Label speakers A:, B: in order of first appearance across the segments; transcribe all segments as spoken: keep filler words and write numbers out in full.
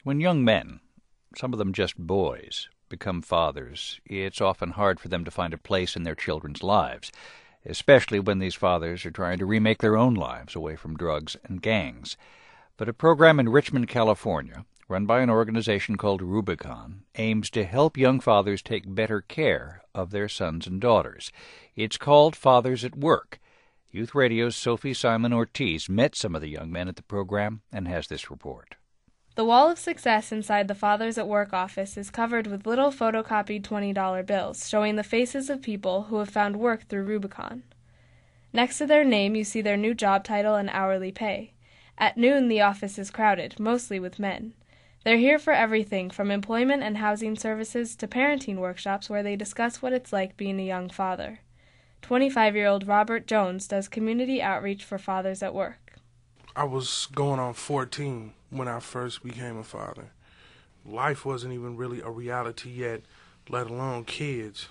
A: When young men, some of them just boys, become fathers, it's often hard for them to find a place in their children's lives, especially when these fathers are trying to remake their own lives away from drugs and gangs. But a program in Richmond, California, run by an organization called Rubicon, aims to help young fathers take better care of their sons and daughters. It's called Fathers at Work. Youth Radio's Sophie Simon Ortiz met some of the young men at the program and has this report.
B: The wall of success inside the Fathers at Work office is covered with little photocopied twenty dollar bills showing the faces of people who have found work through Rubicon. Next to their name, you see their new job title and hourly pay. At noon, the office is crowded, mostly with men. They're here for everything from employment and housing services to parenting workshops where they discuss what it's like being a young father. twenty-five-year-old Robert Jones does community outreach for Fathers at Work.
C: I was going on fourteen when I first became a father. Life wasn't even really a reality yet, let alone kids.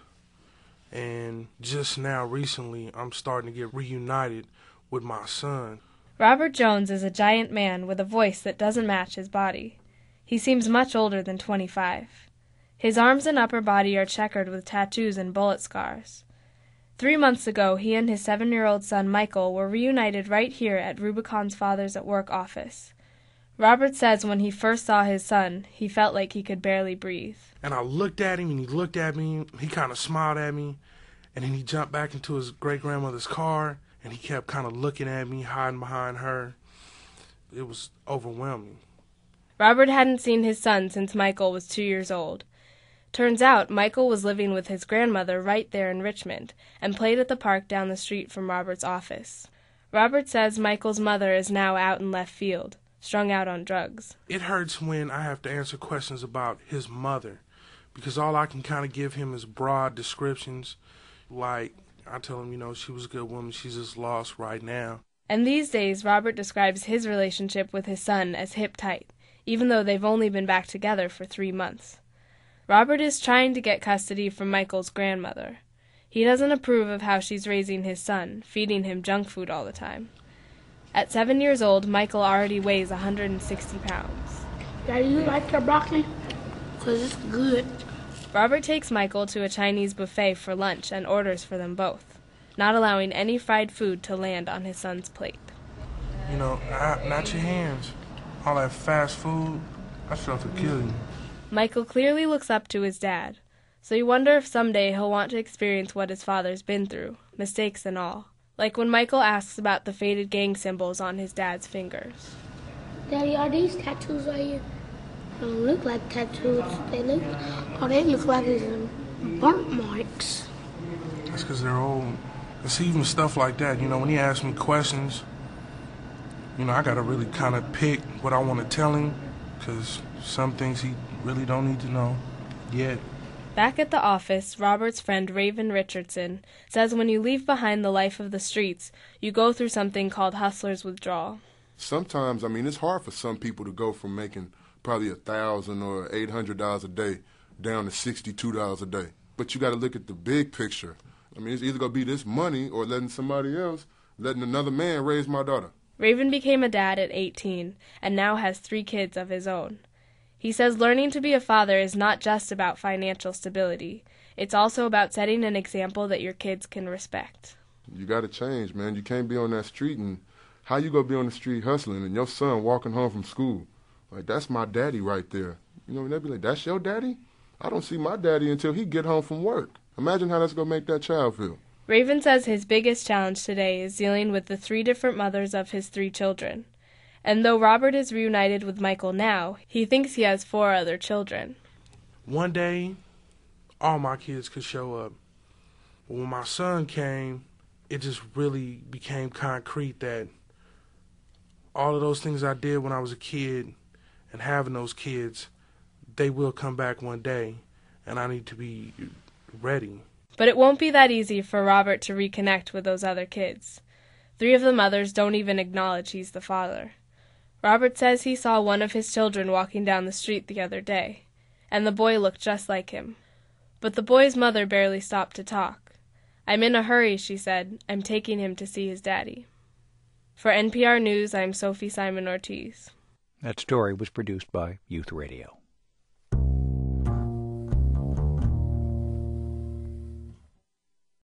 C: And just now, recently, I'm starting to get reunited with my son.
B: Robert Jones is a giant man with a voice that doesn't match his body. He seems much older than twenty-five. His arms and upper body are checkered with tattoos and bullet scars. Three months ago, he and his seven-year-old son Michael were reunited right here at Rubicon's Fathers at Work office. Robert says when he first saw his son, he felt like he could barely breathe.
C: And I looked at him, and he looked at me, he kind of smiled at me, and then he jumped back into his great-grandmother's car, and he kept kind of looking at me, hiding behind her. It was overwhelming.
B: Robert hadn't seen his son since Michael was two years old. Turns out Michael was living with his grandmother right there in Richmond and played at the park down the street from Robert's office. Robert says Michael's mother is now out in left field, strung out on drugs.
C: It hurts when I have to answer questions about his mother because all I can kind of give him is broad descriptions. Like, I tell him, you know, she was a good woman, she's just lost right now.
B: And these days, Robert describes his relationship with his son as hip-tight, even though they've only been back together for three months. Robert is trying to get custody from Michael's grandmother. He doesn't approve of how she's raising his son, feeding him junk food all the time. At seven years old, Michael already weighs one hundred sixty pounds.
D: Daddy, you like your broccoli? Because it's good.
B: Robert takes Michael to a Chinese buffet for lunch and orders for them both, not allowing any fried food to land on his son's plate.
C: You know, I, not your hands. All that fast food, I felt to kill you.
B: Michael clearly looks up to his dad, so you wonder if someday he'll want to experience what his father's been through, mistakes and all. Like when Michael asks about the faded gang symbols on his dad's fingers.
D: Daddy, are these tattoos right here? They don't look like tattoos. They look, oh, they look like it's burnt marks.
C: That's because they're old. It's even stuff like that. You know, when he asks me questions, you know, I got to really kind of pick what I want to tell him because some things he really don't need to know yet.
B: Back at the office, Robert's friend Raven Richardson says when you leave behind the life of the streets, you go through something called hustler's withdrawal.
E: Sometimes, I mean, it's hard for some people to go from making probably a thousand or eight hundred dollars a day down to sixty-two dollars a day. But you got to look at the big picture. I mean, it's either going to be this money or letting somebody else, letting another man raise my daughter.
B: Raven became a dad at eighteen and now has three kids of his own. He says learning to be a father is not just about financial stability. It's also about setting an example that your kids can respect.
E: You got to change, man. You can't be on that street, and how you going to be on the street hustling and your son walking home from school? Like, that's my daddy right there. You know, and they'll be like, that's your daddy? I don't see my daddy until he get home from work. Imagine how that's going to make that child feel.
B: Raven says his biggest challenge today is dealing with the three different mothers of his three children. And though Robert is reunited with Michael now, he thinks he has four other children.
C: One day, all my kids could show up. But when my son came, it just really became concrete that all of those things I did when I was a kid and having those kids, they will come back one day, and I need to be ready.
B: But it won't be that easy for Robert to reconnect with those other kids. Three of the mothers don't even acknowledge he's the father. Robert says he saw one of his children walking down the street the other day, and the boy looked just like him. But the boy's mother barely stopped to talk. I'm in a hurry, she said. I'm taking him to see his daddy. For N P R News, I'm Sophie Simon Ortiz.
A: That story was produced by Youth Radio.